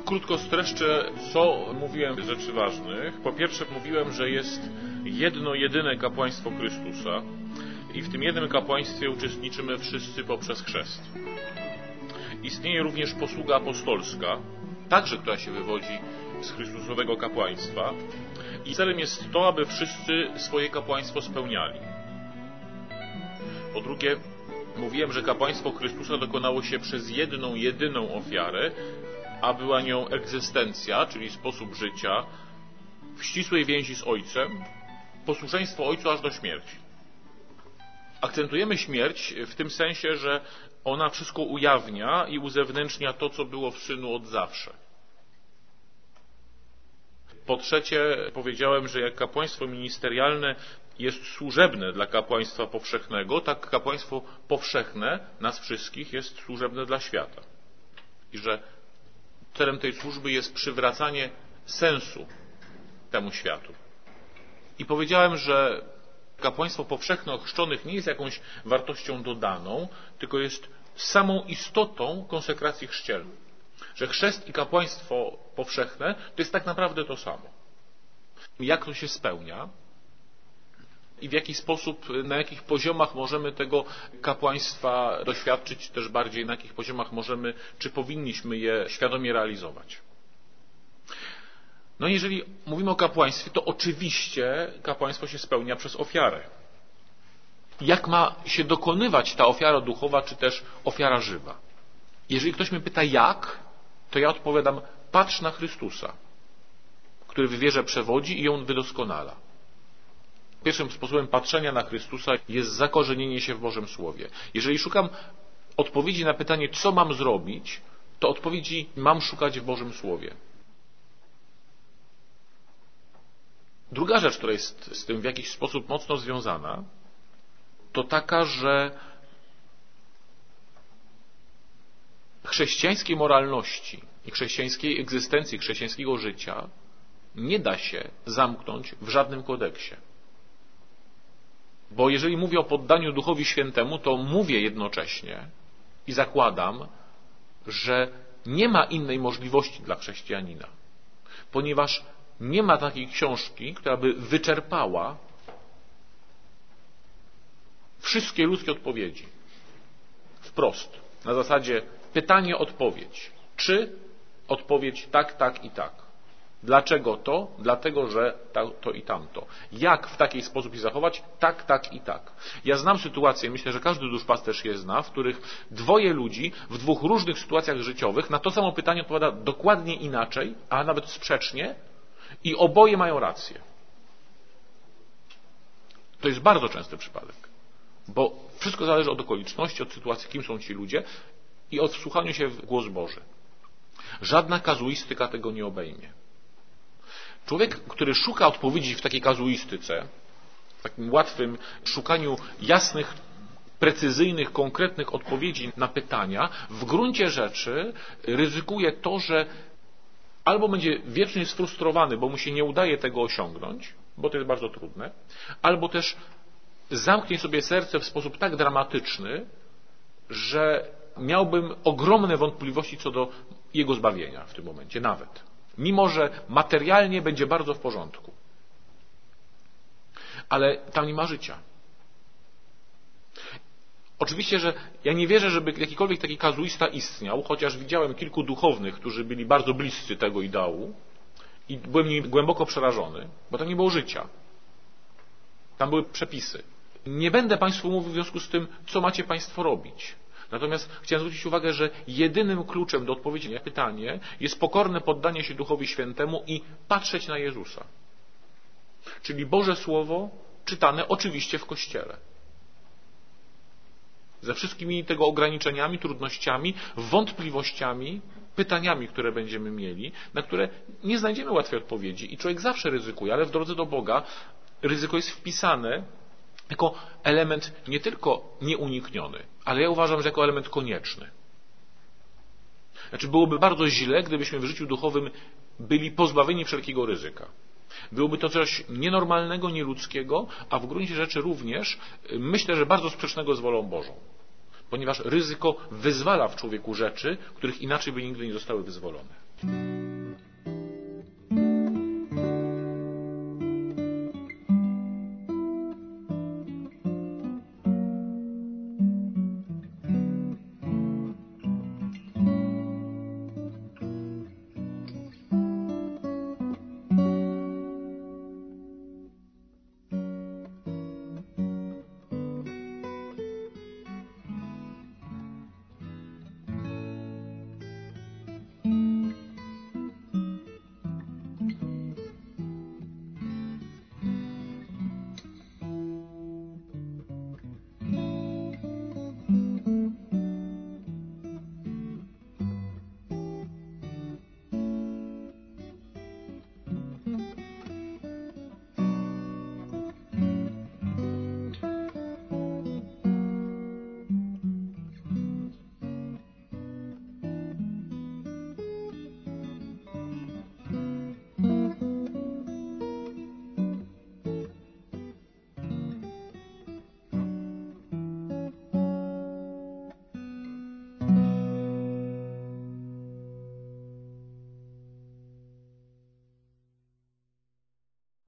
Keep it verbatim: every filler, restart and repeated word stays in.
Krótko streszczę, co mówiłem z rzeczy ważnych. Po pierwsze mówiłem, że jest jedno, jedyne kapłaństwo Chrystusa i w tym jednym kapłaństwie uczestniczymy wszyscy poprzez chrzest. Istnieje również posługa apostolska, także która się wywodzi z Chrystusowego kapłaństwa i celem jest to, aby wszyscy swoje kapłaństwo spełniali. Po drugie, mówiłem, że kapłaństwo Chrystusa dokonało się przez jedną, jedyną ofiarę, a była nią egzystencja, czyli sposób życia w ścisłej więzi z Ojcem, posłuszeństwo Ojcu aż do śmierci. Akcentujemy śmierć w tym sensie, że ona wszystko ujawnia i uzewnętrznia to, co było w Synu od zawsze. Po trzecie, powiedziałem, że jak kapłaństwo ministerialne jest służebne dla kapłaństwa powszechnego, tak kapłaństwo powszechne nas wszystkich jest służebne dla świata. I że celem tej służby jest przywracanie sensu temu światu. I powiedziałem, że kapłaństwo powszechne ochrzczonych nie jest jakąś wartością dodaną, tylko jest samą istotą konsekracji chrzcielnej. Że chrzest i kapłaństwo powszechne to jest tak naprawdę to samo. Jak to się spełnia i w jaki sposób, na jakich poziomach możemy tego kapłaństwa doświadczyć, też bardziej na jakich poziomach możemy, czy powinniśmy je świadomie realizować. No jeżeli mówimy o kapłaństwie, to oczywiście kapłaństwo się spełnia przez ofiarę. Jak ma się dokonywać ta ofiara duchowa, czy też ofiara żywa? Jeżeli ktoś mnie pyta jak, to ja odpowiadam, patrz na Chrystusa, który w wierze przewodzi i ją wydoskonala. Pierwszym sposobem patrzenia na Chrystusa jest zakorzenienie się w Bożym Słowie. Jeżeli szukam odpowiedzi na pytanie, co mam zrobić, to odpowiedzi mam szukać w Bożym Słowie. Druga rzecz, która jest z tym w jakiś sposób mocno związana, to taka, że chrześcijańskiej moralności i chrześcijańskiej egzystencji, chrześcijańskiego życia nie da się zamknąć w żadnym kodeksie. Bo jeżeli mówię o poddaniu Duchowi Świętemu, to mówię jednocześnie i zakładam, że nie ma innej możliwości dla chrześcijanina, ponieważ nie ma takiej książki, która by wyczerpała wszystkie ludzkie odpowiedzi. Wprost. Na zasadzie pytanie, odpowiedź. Czy? Odpowiedź tak, tak i tak. Dlaczego to? Dlatego, że to i tamto. Jak w taki sposób się zachować? Tak, tak i tak. Ja znam sytuację, myślę, że każdy duszpasterz je zna, w których dwoje ludzi w dwóch różnych sytuacjach życiowych na to samo pytanie odpowiada dokładnie inaczej, a nawet sprzecznie i oboje mają rację. To jest bardzo częsty przypadek, bo wszystko zależy od okoliczności, od sytuacji, kim są ci ludzie i od wsłuchania się w głos Boży. Żadna kazuistyka tego nie obejmie. Człowiek, który szuka odpowiedzi w takiej kazuistyce, w takim łatwym szukaniu jasnych, precyzyjnych, konkretnych odpowiedzi na pytania, w gruncie rzeczy ryzykuje to, że albo będzie wiecznie sfrustrowany, bo mu się nie udaje tego osiągnąć, bo to jest bardzo trudne, albo też zamknie sobie serce w sposób tak dramatyczny, że miałbym ogromne wątpliwości co do jego zbawienia w tym momencie nawet. Mimo że materialnie będzie bardzo w porządku. Ale tam nie ma życia. Oczywiście, że ja nie wierzę, żeby jakikolwiek taki kazuista istniał, chociaż widziałem kilku duchownych, którzy byli bardzo bliscy tego ideału i byłem nimi głęboko przerażony, bo tam nie było życia. Tam były przepisy. Nie będę Państwu mówił w związku z tym, co macie Państwo robić. Natomiast chciałem zwrócić uwagę, że jedynym kluczem do odpowiedzi na pytanie jest pokorne poddanie się Duchowi Świętemu i patrzeć na Jezusa. Czyli Boże Słowo czytane oczywiście w Kościele. Ze wszystkimi tego ograniczeniami, trudnościami, wątpliwościami, pytaniami, które będziemy mieli, na które nie znajdziemy łatwej odpowiedzi i człowiek zawsze ryzykuje, ale w drodze do Boga ryzyko jest wpisane jako element nie tylko nieunikniony, ale ja uważam, że jako element konieczny. Znaczy byłoby bardzo źle, gdybyśmy w życiu duchowym byli pozbawieni wszelkiego ryzyka. Byłoby to coś nienormalnego, nieludzkiego, a w gruncie rzeczy również myślę, że bardzo sprzecznego z wolą Bożą. Ponieważ ryzyko wyzwala w człowieku rzeczy, których inaczej by nigdy nie zostały wyzwolone.